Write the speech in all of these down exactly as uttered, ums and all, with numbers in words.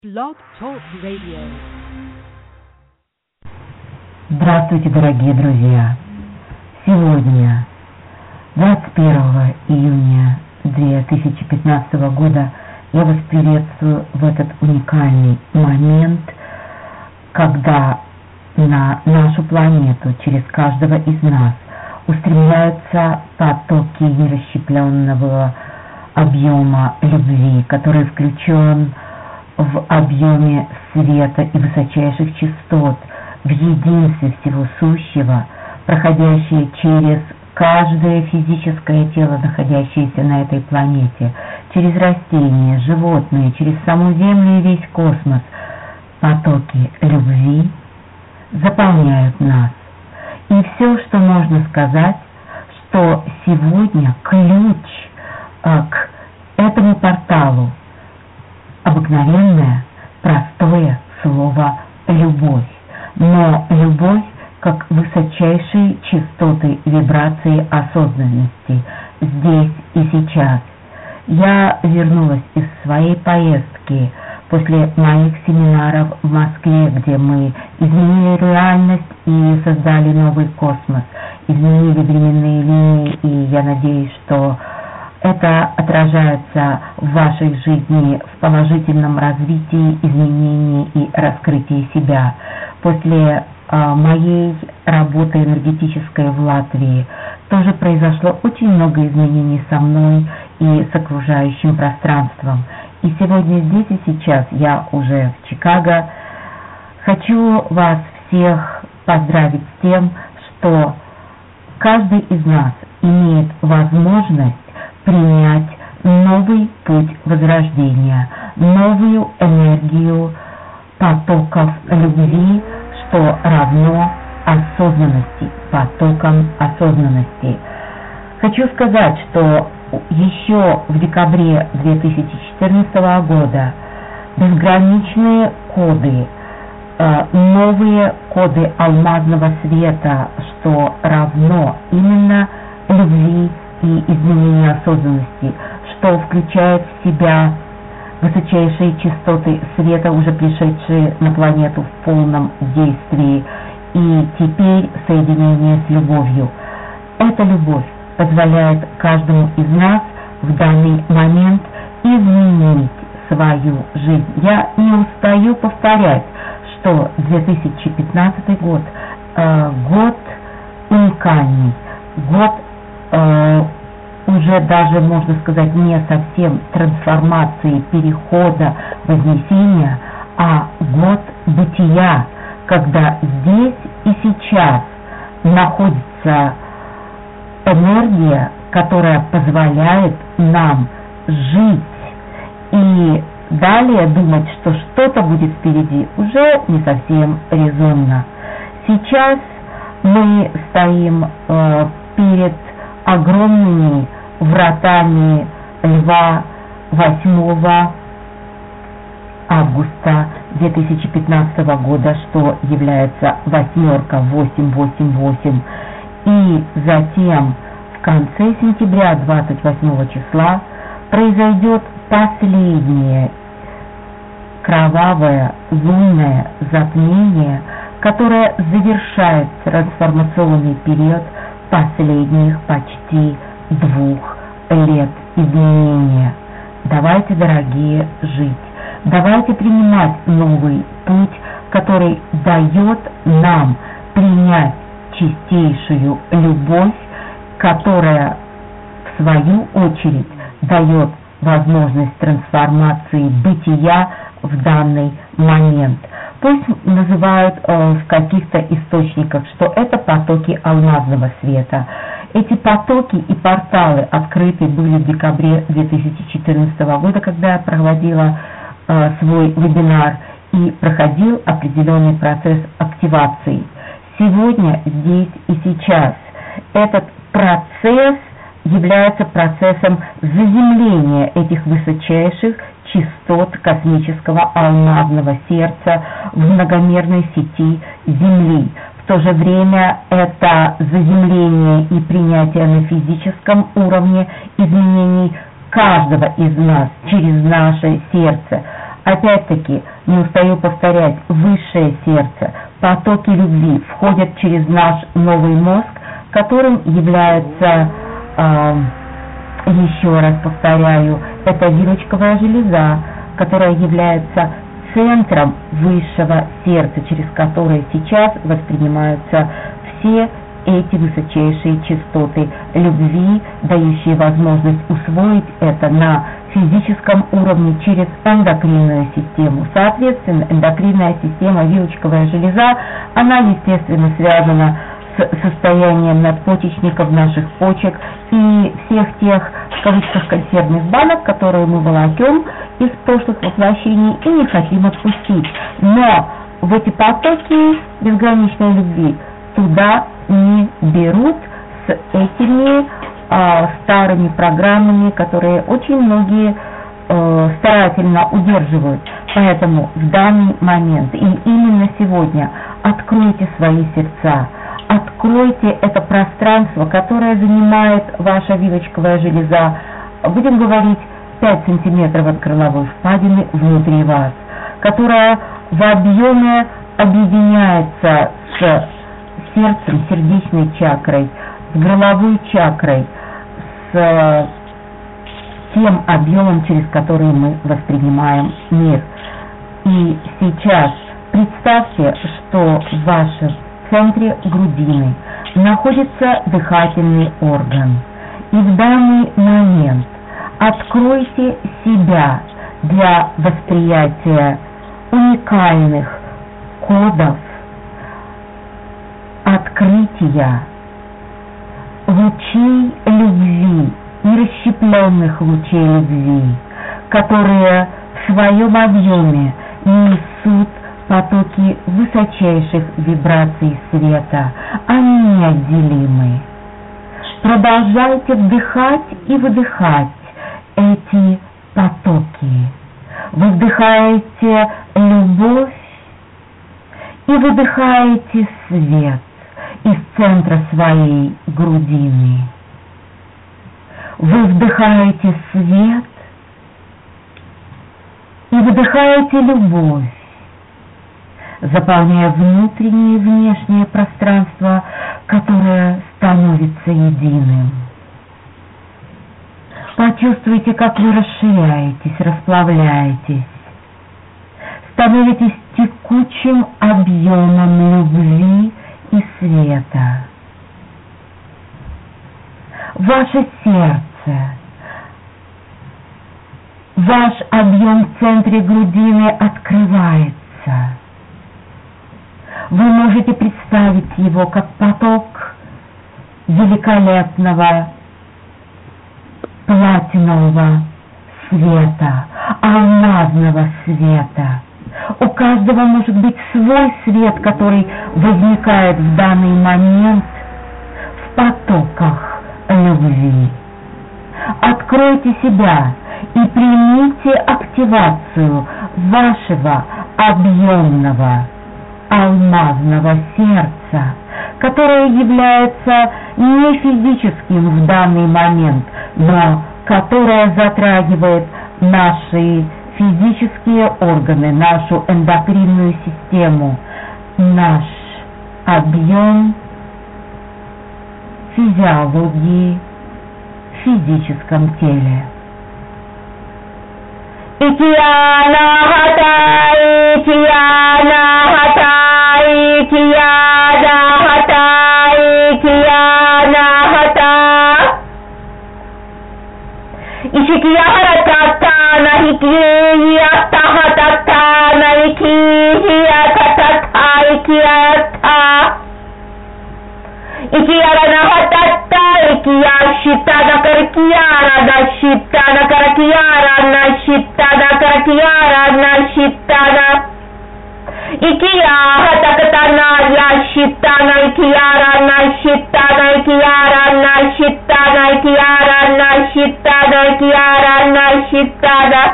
Blog Talk Radio. Здравствуйте, дорогие друзья! Сегодня, двадцать первого июня две тысячи пятнадцатого года, я вас приветствую в этот уникальный момент, когда на нашу планету через каждого из нас устремляются потоки нерасщепленного объема любви, который включен в объеме света и высочайших частот, в единстве всего сущего, проходящие через каждое физическое тело, находящееся на этой планете, через растения, животные, через саму Землю и весь космос. Потоки любви заполняют нас. И все, что можно сказать, что сегодня ключ э, к этому порталу — обыкновенное, простое слово «любовь». Но любовь как высочайшие частоты вибрации осознанности здесь и сейчас. Я вернулась из своей поездки после моих семинаров в Москве, где мы изменили реальность и создали новый космос, изменили временные линии, и я надеюсь, что это отражается в вашей жизни в положительном развитии, изменении и раскрытии себя. После э, моей работы энергетической в Латвии тоже произошло очень много изменений со мной и с окружающим пространством. И сегодня здесь и сейчас я уже в Чикаго. Хочу вас всех поздравить с тем, что каждый из нас имеет возможность принять новый путь возрождения, новую энергию потоков любви, что равно осознанности, потокам осознанности. Хочу сказать, что еще в декабре две тысячи четырнадцатого года безграничные коды, новые коды алмазного света, что равно именно любви и изменение осознанности, что включает в себя высочайшие частоты света, уже пришедшие на планету в полном действии, и теперь соединение с любовью. Эта любовь позволяет каждому из нас в данный момент изменить свою жизнь. Я не устаю повторять, что две тысячи пятнадцатый год э, год уникальный, год э, уже даже, можно сказать, не совсем трансформации, перехода, вознесения, а год бытия, когда здесь и сейчас находится энергия, которая позволяет нам жить, и далее думать, что что-то будет впереди, уже не совсем резонно. Сейчас мы стоим э, перед огромными вратами льва восьмого августа две тысячи пятнадцатого года, что является восьмерка восемь восемь восемь. И затем в конце сентября, двадцать восьмого числа, произойдет последнее кровавое лунное затмение, которое завершает трансформационный период последних почти двух лет изменения. Давайте, дорогие, жить. Давайте принимать новый путь, который дает нам принять чистейшую любовь, которая, в свою очередь, дает возможность трансформации бытия в данный момент. Пусть называют э, в каких-то источниках, что это потоки алмазного света. Эти потоки и порталы открыты были в декабре две тысячи четырнадцатого года, когда я проводила э, свой вебинар, и проходил определенный процесс активации. Сегодня, здесь и сейчас этот процесс является процессом заземления этих высочайших частот космического алмазного сердца в многомерной сети Земли. В то же время это заземление и принятие на физическом уровне изменений каждого из нас через наше сердце. Опять-таки, не устаю повторять, высшее сердце, потоки любви входят через наш новый мозг, которым является, э, еще раз повторяю, это вилочковая железа, которая является центром высшего сердца, через которое сейчас воспринимаются все эти высочайшие частоты любви, дающие возможность усвоить это на физическом уровне через эндокринную систему. Соответственно, эндокринная система, вилочковая железа, она, естественно, связана с состоянием надпочечников наших почек и всех тех, в кавычках, консервных банок, которые мы волокем из прошлых воплощений и не хотим отпустить. Но в эти потоки безграничной любви туда не берут с этими э, старыми программами, которые очень многие э, старательно удерживают. Поэтому в данный момент и именно сегодня откройте свои сердца, откройте это пространство, которое занимает ваша вилочковая железа, будем говорить, пять сантиметров от горловой впадины внутри вас, которая в объеме объединяется с сердцем, сердечной чакрой, с горловой чакрой, с тем объемом, через который мы воспринимаем мир. И сейчас представьте, что в вашем центре грудины находится дыхательный орган. И в данный момент откройте себя для восприятия уникальных кодов, открытия, лучей любви, нерасщепленных лучей любви, которые в своем объеме несут потоки высочайших вибраций света. Они неотделимы. Продолжайте вдыхать и выдыхать эти потоки. Вы вдыхаете любовь и выдыхаете свет из центра своей грудины. Вы вдыхаете свет и выдыхаете любовь, заполняя внутреннее и внешнее пространство, которое становится единым. Почувствуйте, как вы расширяетесь, расплавляетесь, становитесь текучим объемом любви и света. Ваше сердце, ваш объем в центре грудины открывается. Вы можете представить его как поток великолепного платинового света, алмазного света. У каждого может быть свой свет, который возникает в данный момент в потоках любви. Откройте себя и примите активацию вашего объемного алмазного сердца, которое является не физическим в данный момент, но которое затрагивает наши физические органы, нашу эндокринную систему, наш объем физиологии в физическом теле. Икияна хата, икияна хата, икияна хата, икияна хата. Ишикияна татана, икията хататана, икията татата, икията. Икияна хатата, икияшитана каркияна, нашитана каркияна, нашитана каркияна, нашитана. Икия хатакатана, яшитана, икияра, нашитана, икияра, нашитана, икияра, нашитана, икияра, нашитана.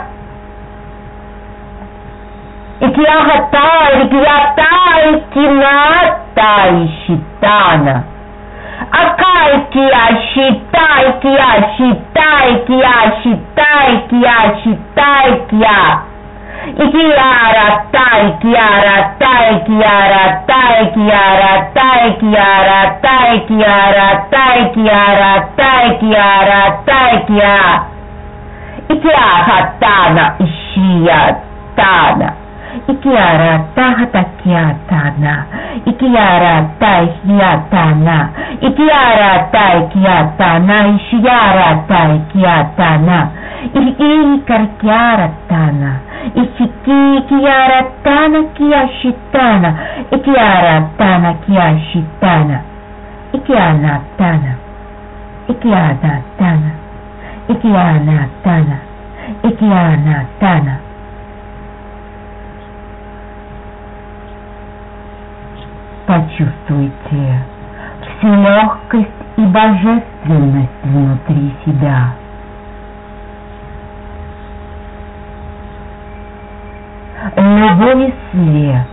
Икия хата, икията, икината, ишитана. Акай кия считай, кия считай, кия считай, кия считай, кия. Икиара тай, киара тай, киара тай, киара тай, киара тай, киара тай, киара тай, киара тай, киа. Икиаха тана, ищия тана. Икиара тахата киатана. Икиара тай киатана. Икиара тай киатана. Ищиара тай киатана. Ики каркиара тана. Ичики киара тана киашитана. Икиара тана киашитана. Икиана тана. Икиана тана. Икиана тана. Икиана тана. Почувствуйте всю легкость и божественность внутри себя. Любой свет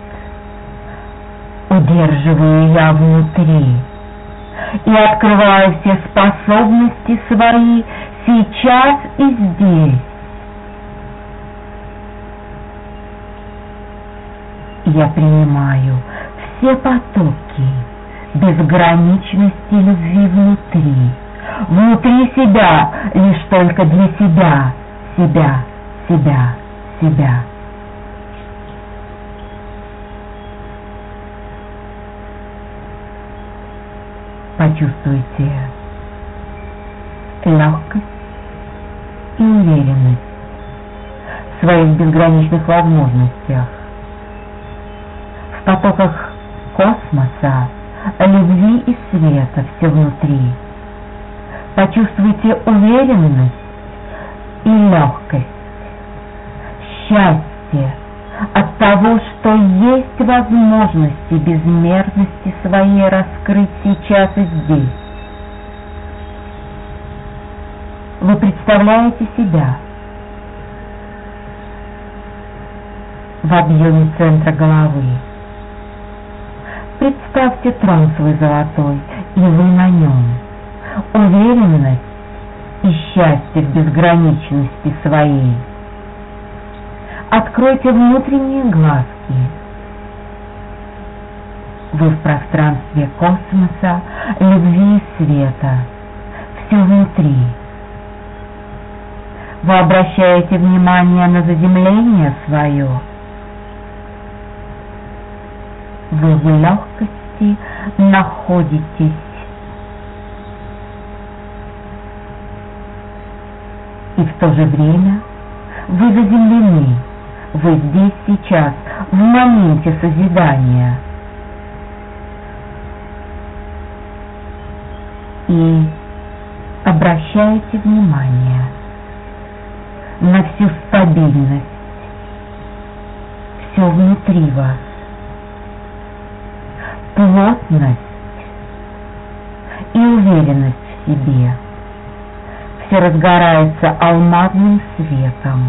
удерживаю я внутри и открываю все способности свои сейчас и здесь. Я принимаю все потоки безграничности любви внутри, внутри себя, лишь только для себя, себя, себя, себя. Почувствуйте легкость и уверенность в своих безграничных возможностях, в потоках космоса, любви и света все внутри. Почувствуйте уверенность и легкость, счастье от того, что есть возможности безмерности своей раскрыть сейчас и здесь. Вы представляете себя в объеме центра головы. Представьте трон свой золотой, и вы на нем. Уверенность и счастье в безграничности своей. Откройте внутренние глазки. Вы в пространстве космоса, любви и света. Все внутри. Вы обращаете внимание на заземление свое. Вы в легкости находитесь. И в то же время вы заземлены. Вы здесь сейчас, в моменте созидания. И обращаете внимание на всю стабильность, все внутри вас, плотность и уверенность в себе. Все разгорается алмазным светом.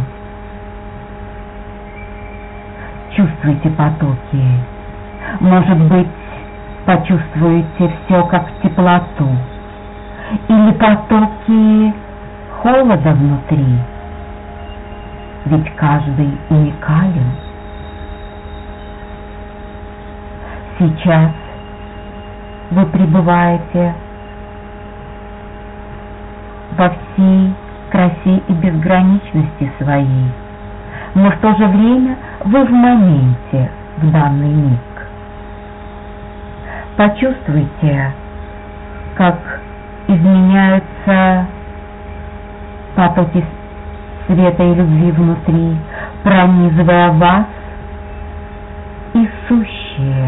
Чувствуйте потоки. Может быть, почувствуете все как теплоту. Или потоки холода внутри. Ведь каждый уникален. Сейчас вы пребываете во всей красе и безграничности своей, но в то же время вы в моменте, в данный миг. Почувствуйте, как изменяются потоки света и любви внутри, пронизывая вас и сущее.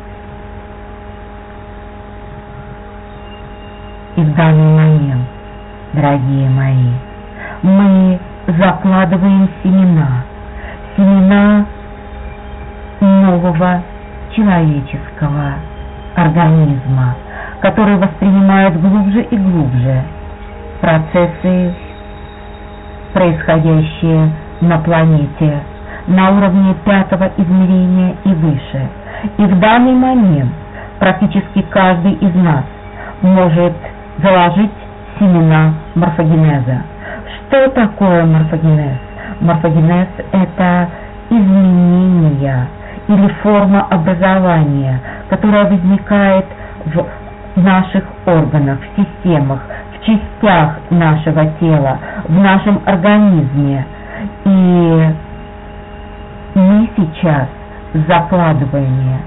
И в данный момент, дорогие мои, мы закладываем семена, семена нового человеческого организма, который воспринимает глубже и глубже процессы, происходящие на планете, на уровне пятого измерения и выше. И в данный момент практически каждый из нас может заложить семена морфогенеза. Что такое морфогенез? Морфогенез – это изменения или форма образования, которая возникает в наших органах, в системах, в частях нашего тела, в нашем организме. И мы сейчас закладываем,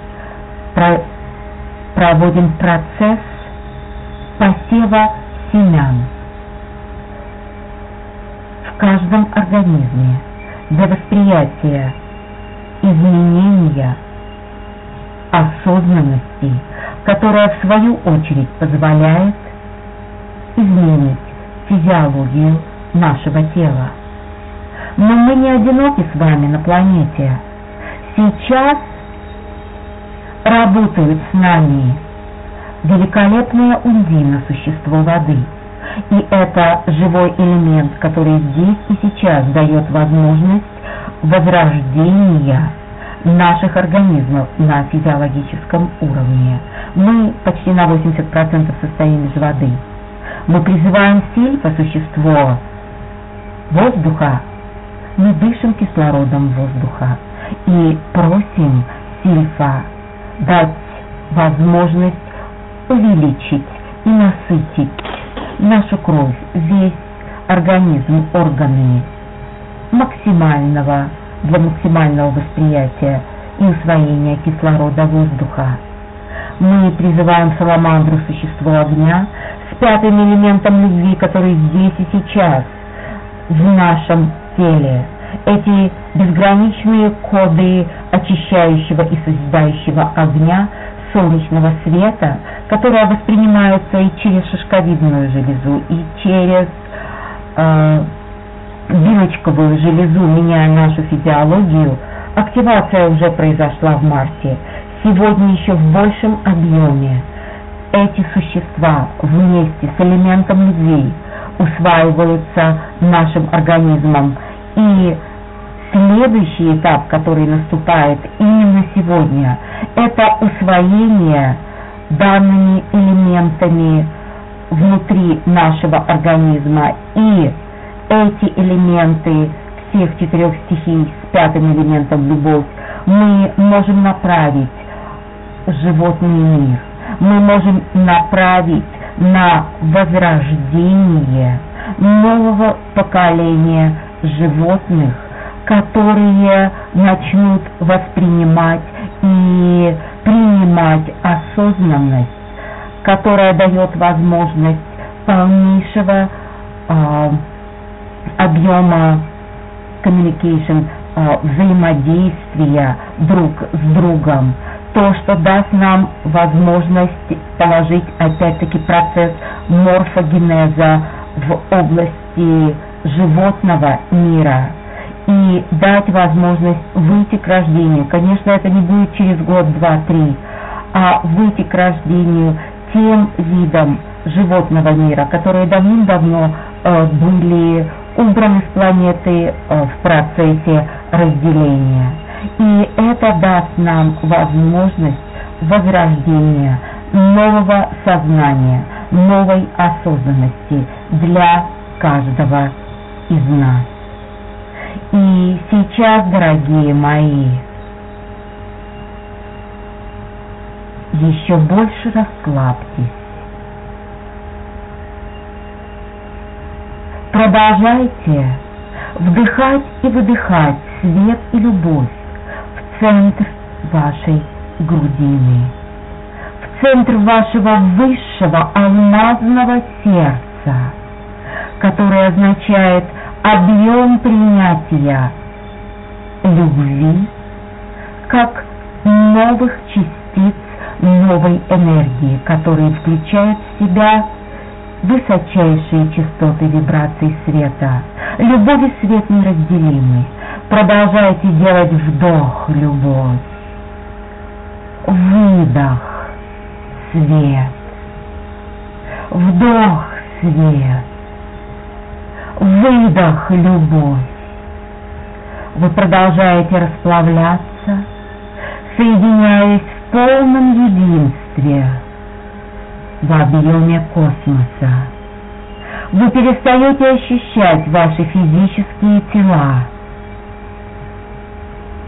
проводим процесс посева семян в каждом организме для восприятия изменения осознанности, которая в свою очередь позволяет изменить физиологию нашего тела. Но мы не одиноки с вами на планете. Сейчас работают с нами великолепная Ундина, существо воды. И это живой элемент, который здесь и сейчас дает возможность возрождения наших организмов на физиологическом уровне. Мы почти на восемьдесят процентов состоим из воды. Мы призываем Сильфа, существо воздуха, мы дышим кислородом воздуха и просим Сильфа дать возможность увеличить и насытить нашу кровь, весь организм, органы максимального, для максимального восприятия и усвоения кислорода воздуха. Мы призываем Саламандру, существо огня, с пятым элементом любви, который здесь и сейчас в нашем теле. Эти безграничные коды очищающего и созидающего огня, солнечного света, которые воспринимаются и через шишковидную железу, и через э, вилочковую железу, меняя нашу физиологию. Активация уже произошла в марте. Сегодня еще в большем объеме эти существа вместе с элементом любви усваиваются нашим организмом. И следующий этап, который наступает именно сегодня, это усвоение данными элементами внутри нашего организма. И эти элементы всех четырех стихий с пятым элементом любовь мы можем направить в животный мир. Мы можем направить на возрождение нового поколения животных, которые начнут воспринимать и принимать осознанность, которая дает возможность полнейшего э, объема communication, э, взаимодействия друг с другом, то, что даст нам возможность положить опять-таки процесс морфогенеза в области животного мира и дать возможность выйти к рождению. Конечно, это не будет через год, два, три, а выйти к рождению тем видам животного мира, которые давным-давно э, были убраны с планеты э, в процессе разделения. И это даст нам возможность возрождения нового сознания, новой осознанности для каждого из нас. И сейчас, дорогие мои, еще больше расслабьтесь. Продолжайте вдыхать и выдыхать свет и любовь в центр вашей грудины, в центр вашего высшего алмазного сердца, которое означает объем принятия любви как новых частиц новой энергии, которые включают в себя высочайшие частоты вибраций света. Любовь и свет неразделимы. Продолжайте делать вдох, любовь, выдох, свет, вдох, свет, выдох, любовь. Вы продолжаете расплавляться, соединяясь в полном единстве в объеме космоса. Вы перестаете ощущать ваши физические тела.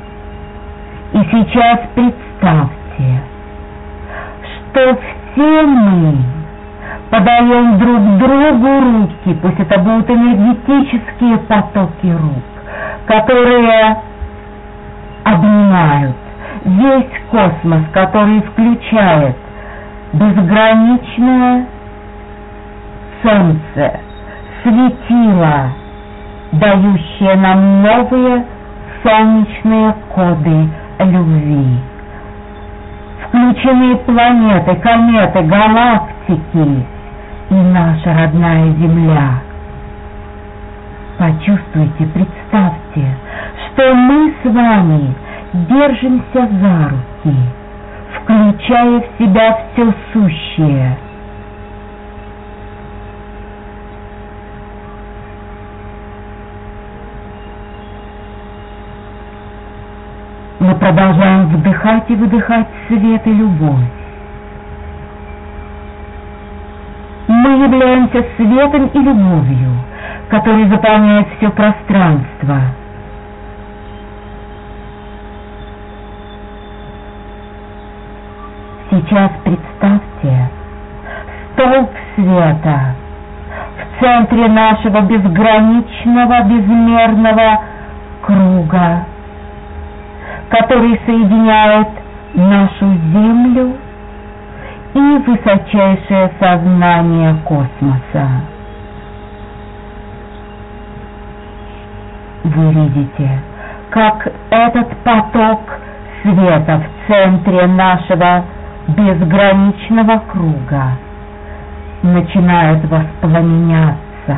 И сейчас представьте, что все мы подаем друг другу руки, пусть это будут энергетические потоки рук, которые обнимают весь космос, который включает безграничное солнце, светило, дающее нам новые солнечные коды любви. Включены планеты, кометы, галактики и наша родная Земля. Почувствуйте, представьте, что мы с вами держимся за руки, включая в себя все сущее. Мы продолжаем вдыхать и выдыхать свет и любовь. Мы являемся светом и любовью, который заполняет все пространство. Сейчас представьте столб света в центре нашего безграничного, безмерного круга, который соединяет нашу Землю и высочайшее сознание космоса. Вы видите, как этот поток света в центре нашего безграничного круга начинает воспламеняться.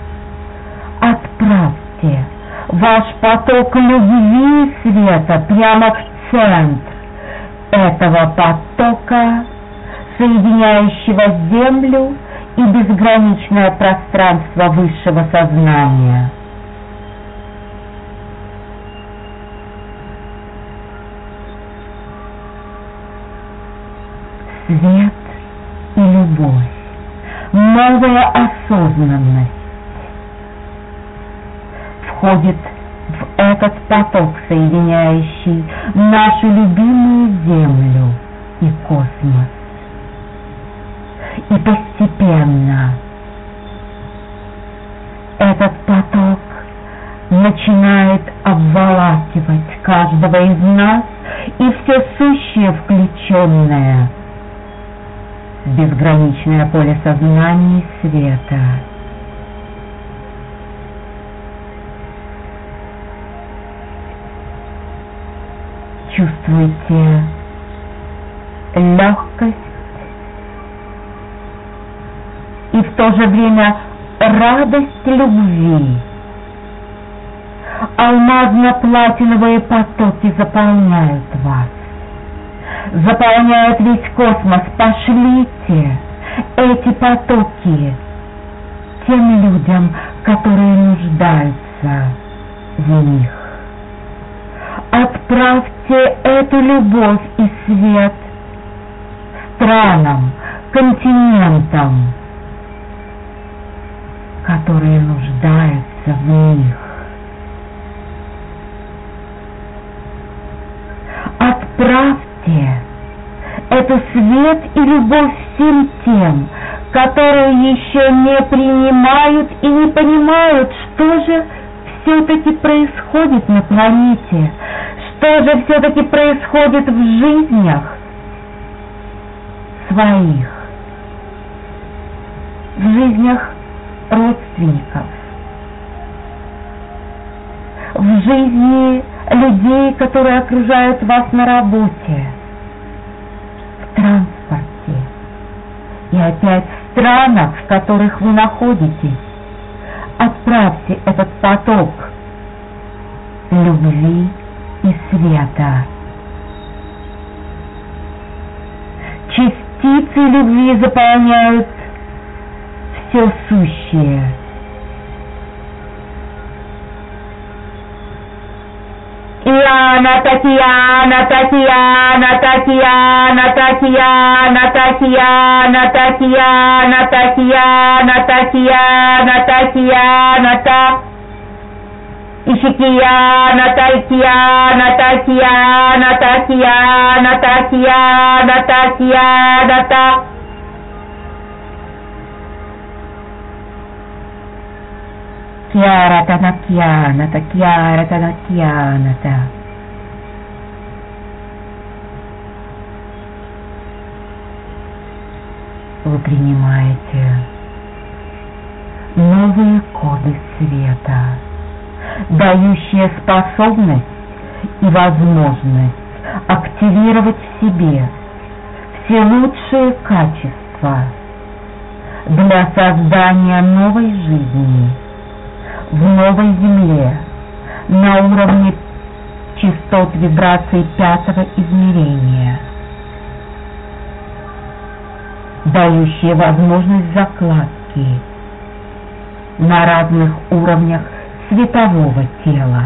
Отправьте ваш поток любви и света прямо в центр этого потока, соединяющего Землю и безграничное пространство высшего сознания. Свет и любовь, новая осознанность входит в этот поток, соединяющий нашу любимую Землю и космос. И постепенно этот поток начинает обволакивать каждого из нас и все сущее, включенное в безграничное поле сознания и света. Чувствуйте легкость и в то же время радость любви. Алмазно-платиновые потоки заполняют вас, заполняют весь космос. Пошлите эти потоки тем людям, которые нуждаются в них. Отправьте эту любовь и свет странам, континентам, которые нуждаются в них. Отправьте эту свет и любовь всем тем, которые еще не принимают и не понимают, что же все-таки происходит на планете, что же все-таки происходит в жизнях своих, в жизнях родственников, в жизни людей, которые окружают вас на работе, в транспорте и опять в странах, в которых вы находитесь. Отправьте этот поток любви и света. Частицы любви заполняют все сущее. Иана, Татьяна, Татьяна, Татьяна, Татьяна, Татьяна, Татьяна, Татьяна, Татьяна, Татьяна, Та. Ишикияна, Татьяна, Татьяна, Татьяна, Татьяна, Татьяна, Та. Кьяра, Танакьяна, Такьяра, Танакьяна, Та. Вы принимаете новые коды света, дающие способность и возможность активировать в себе все лучшие качества для создания новой жизни в новой Земле на уровне частот вибраций пятого измерения, дающие возможность закладки на разных уровнях светового тела.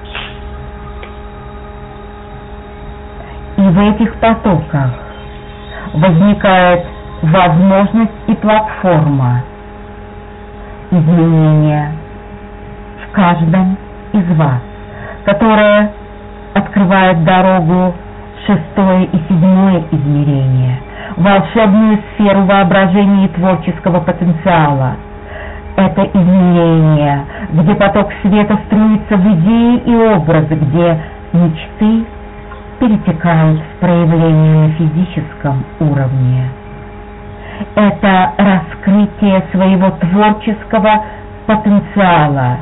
И в этих потоках возникает возможность и платформа изменения в каждом из вас, которая открывает дорогу в шестое и седьмое измерение, волшебную сферу воображения и творческого потенциала. Это измерение, где поток света струится в идеи и образы, где мечты перетекают в проявление на физическом уровне. Это раскрытие своего творческого потенциала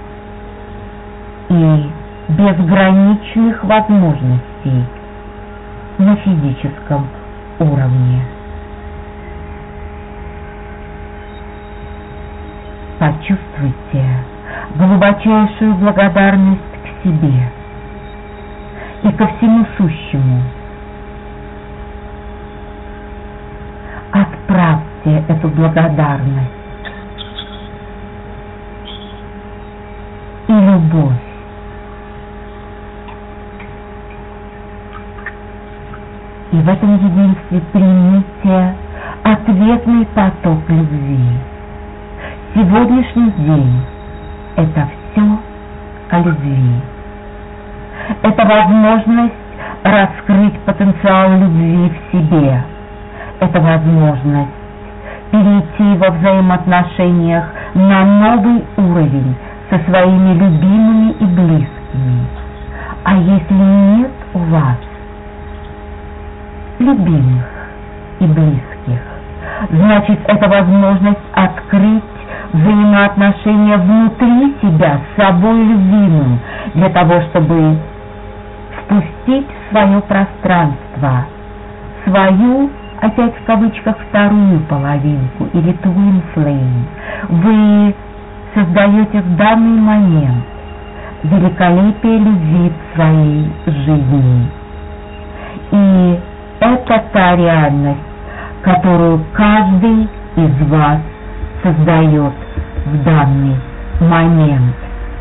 и безграничных возможностей на физическом уровне. Почувствуйте глубочайшую благодарность к себе и ко всему сущему. Отправьте эту благодарность и любовь и в этом единстве примите ответный поток любви. Сегодняшний день – это все о любви. Это возможность раскрыть потенциал любви в себе. Это возможность перейти во взаимоотношениях на новый уровень со своими любимыми и близкими. А если нет у вас любимых и близких, значит, это возможность открыть взаимоотношения внутри себя с собой любимым, для того, чтобы впустить в свое пространство свою, опять в кавычках, вторую половинку или twin flame. Вы создаете в данный момент великолепие любви в своей жизни. И это та реальность, которую каждый из вас создает в данный момент.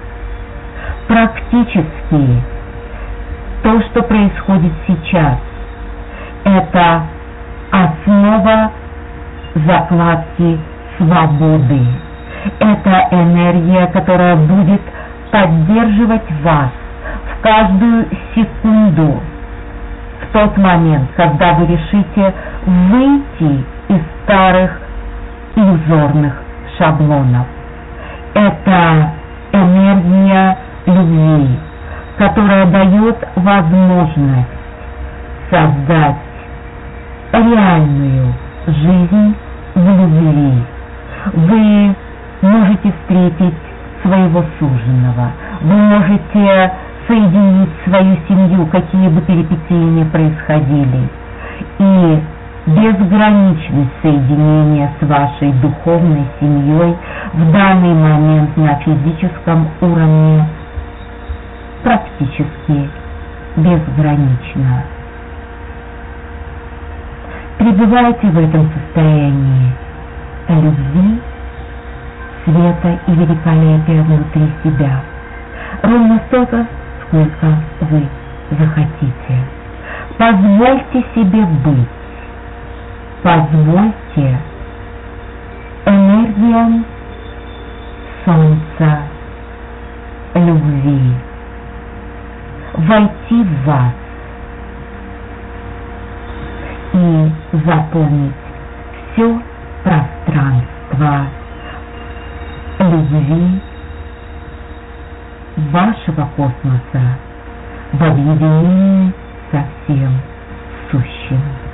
Практически то, что происходит сейчас, это основа закладки свободы. Это энергия, которая будет поддерживать вас в каждую секунду, в тот момент, когда вы решите выйти из старых иллюзорных шаблонов. Это энергия любви, которая дает возможность создать реальную жизнь в любви. Вы можете встретить своего суженого, вы можете соединить свою семью, какие бы перипетии ни происходили, и безграничность соединения с вашей духовной семьей в данный момент на физическом уровне практически безгранична. Пребывайте в этом состоянии любви, света и великолепия внутри себя, ровно столько, сколько вы захотите. Позвольте себе быть. Позвольте энергиям солнца любви, войти в вас и заполнить все пространство любви вашего космоса в объединении со всем сущим.